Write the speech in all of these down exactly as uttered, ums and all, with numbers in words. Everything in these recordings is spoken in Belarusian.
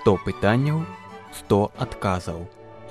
сто пытанняў, сто адказаў.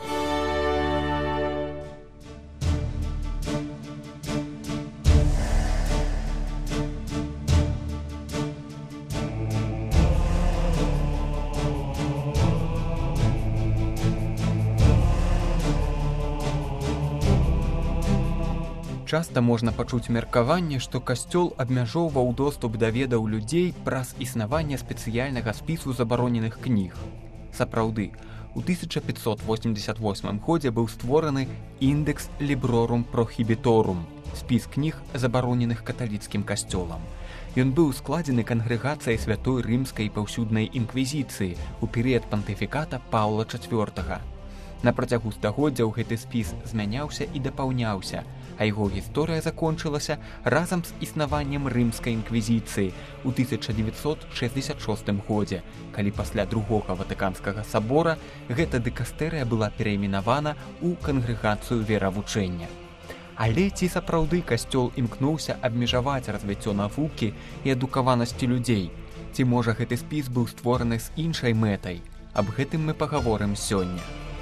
Часта можна пачуць меркаванне, што касцёл абмяжоўваў доступ да ведаў людзей праз існаванне спецыяльнага спісу забароненых кніг. Сапраўды, у тысяча пятьсот восемьдесят восьмым годзе быў створаны Index Librorum Prohibitorum, спіс кніг, забароненых каталіцкім касцёлам. Ён быў складзены кангрэгацыяй святой рымскай паўсюднай інквізіцыі ў перыяд пантыфіката Паўла чацвёртага. На працягу стагоддзяў гэты спіс змяняўся і дапаўняўся, а яго гісторыя закончылася разам з існаваннем рымскай інквізіцыі ў тысяча дзевяцьсот шэсцьдзесят шостым годзе, калі пасля другога ватыканскага сабора гэта дыкастэрыя была перайменавана ў кангрэгацыю веравучэння. Але ці сапраўды касцёл імкнуўся абмежаваць развіццё навукі і адукаванасці людзей? Ці можа гэты спіс быў створаны з іншай мэтай? Аб гэтым мы пагаворым сёння.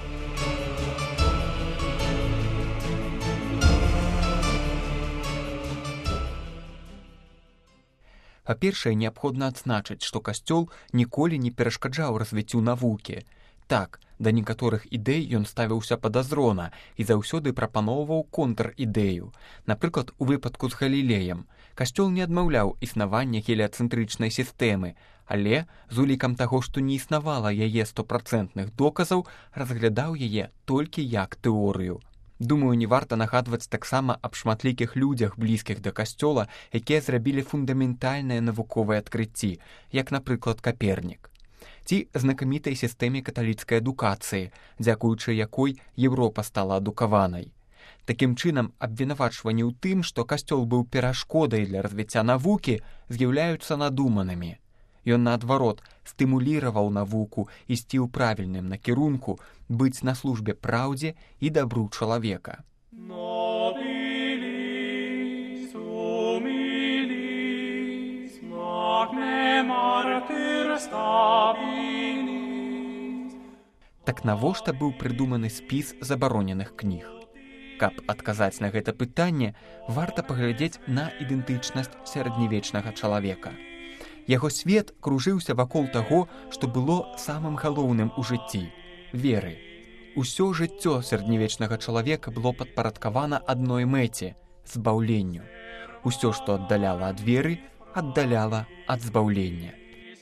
Па-першае, неабходна адзначыць, што касцёл ніколі не перашкаджаў развіццю навукі. Так, да некаторых ідэй ён ставіўся падазрона і заўсёды прапаноўваў контр-ідэю. Напрыклад, у выпадку з Галілеем касцёл не адмаўляў існавання геліяцэнтрычнай сістэмы, але з улікам таго, што не існавала яе стопрацэнтных доказаў, разглядаў яе толькі як тэорыю. Думаю, не варта нагадваць таксама аб шматлікіх людзях, блізкіх да касцёла, якія зрабілі фундаментальныя навуковыя адкрыцці, як, напрыклад, Капернік. Ці знакамітай сістэме каталіцкай адукацыі, дзякуючы якой Еўропа стала адукаванай. Такім чынам, абвінавачванні ў тым, што касцёл быў перашкодай для развіцця навукі, з'яўляюцца надуманымі. Ён, наадварот, стымуліраваў навуку ісці ў правільным накірунку, быць на службе праўдзе і дабру чалавека. Nobilis humilis magne martyr stabilis. Так навошта быў прыдуманы спіс забароненых кніг? Каб адказаць на гэта пытанне, варта паглядзець на ідэнтычнасць сярэднявечнага чалавека. Яго свет кружыўся вакол таго, што было самым галоўным у жыцці – веры. Усё жыццё сярэднявечнага чалавека было падпарадкавана адной мэце – збаўленню. Усё, што аддаляла ад веры, аддаляла ад збаўлення.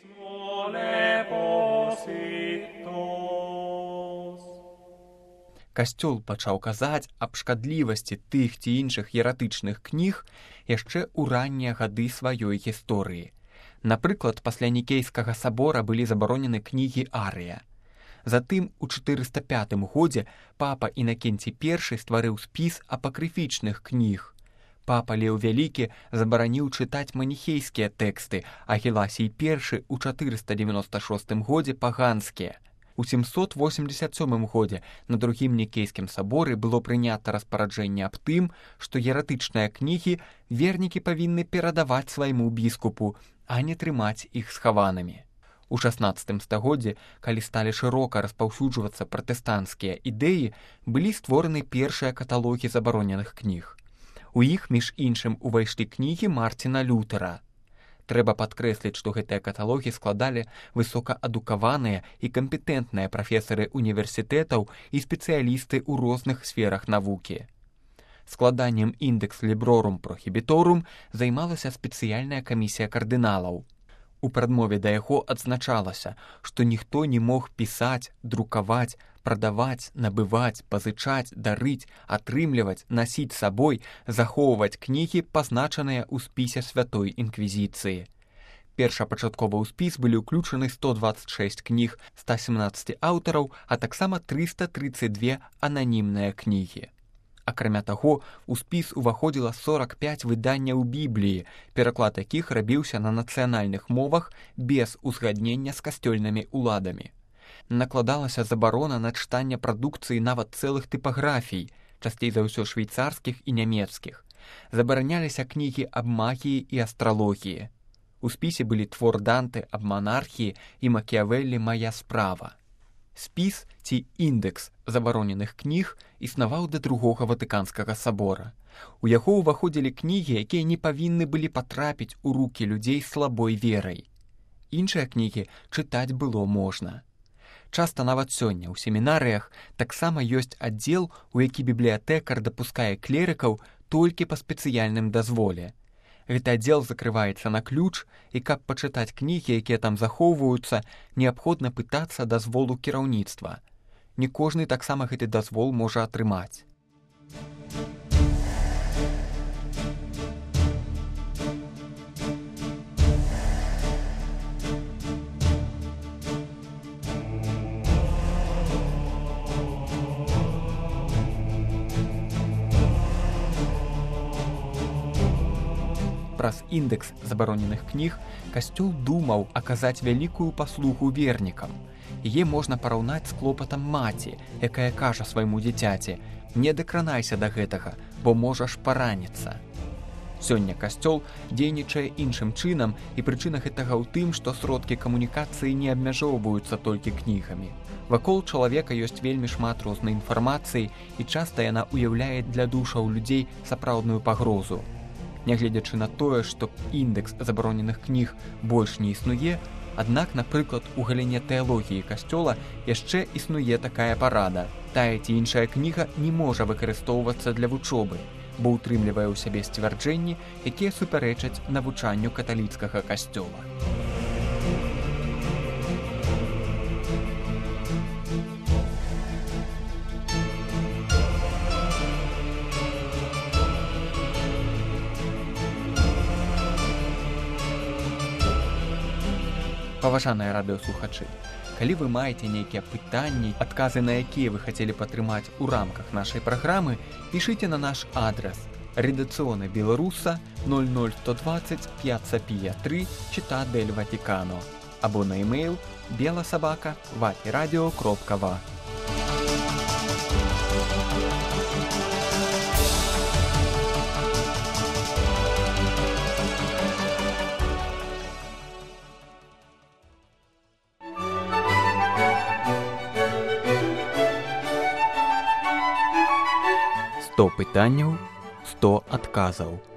Касцёл пачаў казаць аб шкадлівасці тых ці іншых ератычных кніг яшчэ ў раннія гады сваёй гісторыі. Напрыклад, пасля Нікейскага сабора былі забаронены кнігі Арыя. Затым, у чатырыста пятым годзе папа Інакенцій першы стварыў спіс апакрыфічных кніг. Папа Леў Вялікі забараніў чытаць маніхейскія тэксты, а Геласій першы ў чатырыста дзевяноста шостым годзе паганскія. У сямсот восемьдесят сёмым годзе на другім Нікейскім саборы было прынята распараджэнне аб тым, што ератычныя кнігі вернікі павінны перадаваць свайму біскупу, а не трымаць іх схаванымі. У шаснаццатым стагоддзі, калі сталі шырока распаўсюджвацца пратэстанцкія ідэі, былі створаны першыя каталогі забароненых кніг. У іх, між іншым, увайшлі кнігі Марціна Лютера. Трэба падкрэсліць, што гэтыя каталогі складалі высокаадукаваныя і кампетэнтныя прафесары універсітэтаў і спецыялісты ў розных сферах навукі. Складаннем Index Librorum Prohibitorum займалася спецыяльная камісія кардыналаў. У прадмове да яго адзначалася, што ніхто не мог пісаць, друкаваць, прадаваць, набываць, пазычаць, дарыць, атрымліваць, насіць сабой, захоўваць кнігі, пазначаныя ў спісе святой інквізіцыі. Першапачаткова ў спіс былі ўключаны сто дваццаць шэсць кніг ста семнаццаць аўтараў, а таксама трыста трыццаць дзве ананімныя кнігі. Акрамя таго, у спіс уваходзіла сорак пяць выданняў Бібліі, пераклад якіх рабіўся на нацыянальных мовах без узгаднення з касцёльнымі ўладамі. Накладалася забарона на чытанне прадукцыі нават цэлых тыпаграфій, часцей за ўсё швейцарскіх і нямецкіх. Забараняліся кнігі аб магіі і астралогіі. У спісе былі твор Данте аб манархіі і Макіявеллі «Мая справа». Спіс ці індэкс забароненых кніг існаваў да другога Ватыканскага сабора. У яго ўваходзілі кнігі, якія не павінны былі патрапіць у рукі людзей слабой верай. Іншыя кнігі чытаць было можна. Часта нават сёння ў семінарыях таксама ёсць аддзел, у які бібліятэкар дапускае клерыкаў толькі па спецыяльным дазволе. Гэты аддзел закрываецца на ключ, і каб пачытаць кнігі, якія там захоўваюцца, неабходна пытацца дазволу кіраўніцтва. Не кожны таксама гэты дазвол можа атрымаць. Праз індэкс забароненых кніг касцёл думаў аказаць вялікую паслугу вернікам. Яе можна параўнаць з клопатам маці, якая кажа свайму дзіцяці: «Не дакранайся да гэтага, бо можаш параніцца». Сёння касцёл дзейнічае іншым чынам, і прычына гэтага ў тым, што сродкі камунікацыі не абмяжоўваюцца толькі кнігамі. Вакол чалавека ёсць вельмі шмат рознай інфармацыі, і часта яна ўяўляе для душаў людзей сапраўдную пагрозу. Нягледзячы на тое, што індэкс забароненых кніг больш не існуе, аднак, напрыклад, у галіне тэалогіі касцёла яшчэ існуе такая парада. Тая ці іншая кніга не можа выкарыстоўвацца для вучобы, бо ўтрымлівае ў сябе сцвярджэнні, якія супярэчаць навучанню каталіцкага касцёла. Паважаныя радыёслухачы, калі вы маеце нейкія пытанні, адказы на якія вы хацелі патрымаць у рамках нашай праграмы, пішыце на наш адрас редакцыёны беларуса ноль ноль сто двадцать п'яцца пія тры Città del Vaticano або на e-mail беласабака ватірадіо кропка ва. сто пытанняў, сто адказаў.